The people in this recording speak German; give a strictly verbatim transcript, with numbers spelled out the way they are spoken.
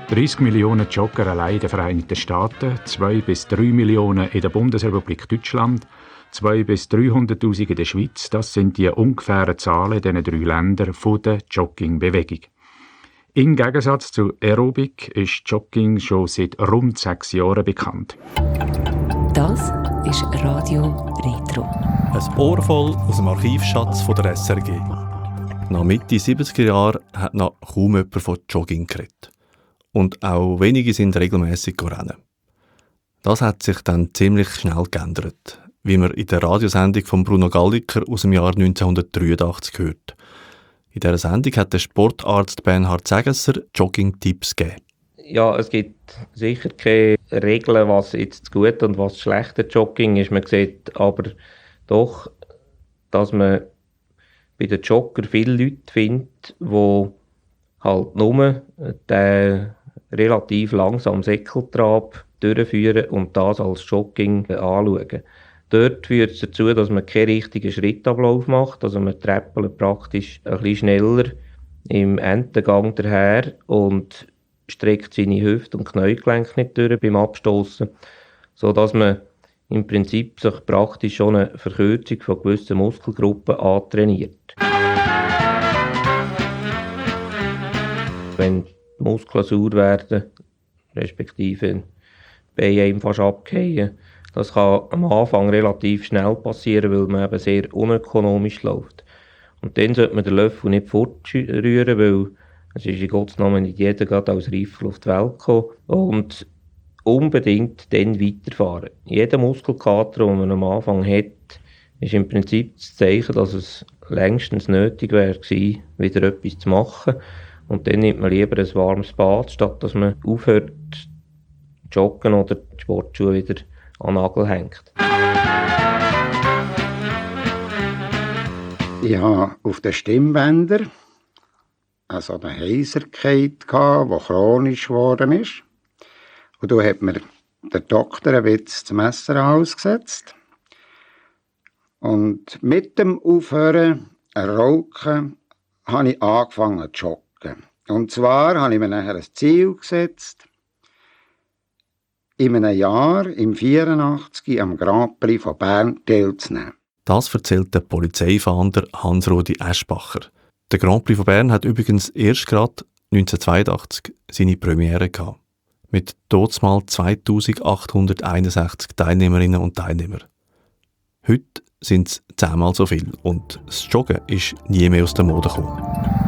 dreißig Millionen Jogger allein in den Vereinigten Staaten, zwei bis drei Millionen in der Bundesrepublik Deutschland, zwei bis dreihunderttausend in der Schweiz, das sind die ungefähren Zahlen in diesen drei Ländern von der Joggingbewegung. Im Gegensatz zu Aerobic ist Jogging schon seit rund sechs Jahren bekannt. Das ist Radio Retro. Ein Ohr voll aus dem Archivschatz von der S R G. Nach Mitte siebziger Jahre hat noch kaum jemand von Jogging geredet. Und auch wenige sind regelmässig rennen. Das hat sich dann ziemlich schnell geändert, wie man in der Radiosendung von Bruno Galliker aus dem Jahr neunzehnhundertdreiundachtzig hört. In dieser Sendung hat der Sportarzt Bernhard Segesser Jogging-Tipps gegeben. Ja, es gibt sicher keine Regeln, was jetzt das gute und was das schlechte Jogging ist. Man sieht aber doch, dass man bei den Jogger viele Leute findet, die halt nur den relativ langsamen Säckeltrab durchführen und das als Jogging anschauen. Dort führt es dazu, dass man keinen richtigen Schrittablauf macht. Also man treppelt praktisch ein bisschen schneller im Entengang daher und streckt seine Hüfte und Kniegelenke nicht durch beim Abstoßen, sodass man im Prinzip sich praktisch schon eine Verkürzung von gewissen Muskelgruppen antrainiert. Wenn die Muskeln sauer werden, respektive die Beine einem fast abfallen, das kann am Anfang relativ schnell passieren, weil man eben sehr unökonomisch läuft. Und dann sollte man den Löffel nicht fortrühren, weil es ist in Gottes Namen nicht jeder gerade als Reifel auf die Welt gekommen. Und unbedingt dann weiterfahren. Jeder Muskelkater, den man am Anfang hat, ist im Prinzip das Zeichen, dass es längstens nötig wäre, wieder etwas zu machen. Und dann nimmt man lieber ein warmes Bad, statt dass man aufhört zu joggen oder die Sportschuhe wieder an den Nagel hängt. Ich hatte auf den Stimmbändern also eine Heiserkeit, die chronisch geworden ist. Und da hat mir der Doktor ein Witz zum Messer ausgesetzt. Und mit dem Aufhören zu rauchen habe ich angefangen zu joggen. Und zwar habe ich mir nachher ein Ziel gesetzt, in einem Jahr, im vierundachtzig, am Grand Prix von Bern teilzunehmen. Das erzählt der Polizeifahnder Hans-Rudi Eschbacher. Der Grand Prix von Bern hat übrigens erst gerade neunzehnhundertzweiundachtzig seine Premiere gehabt. Mit totsmal zweitausendachthunderteinundsechzig Teilnehmerinnen und Teilnehmern. Heute sind es zehnmal so viel und das Joggen ist nie mehr aus der Mode gekommen.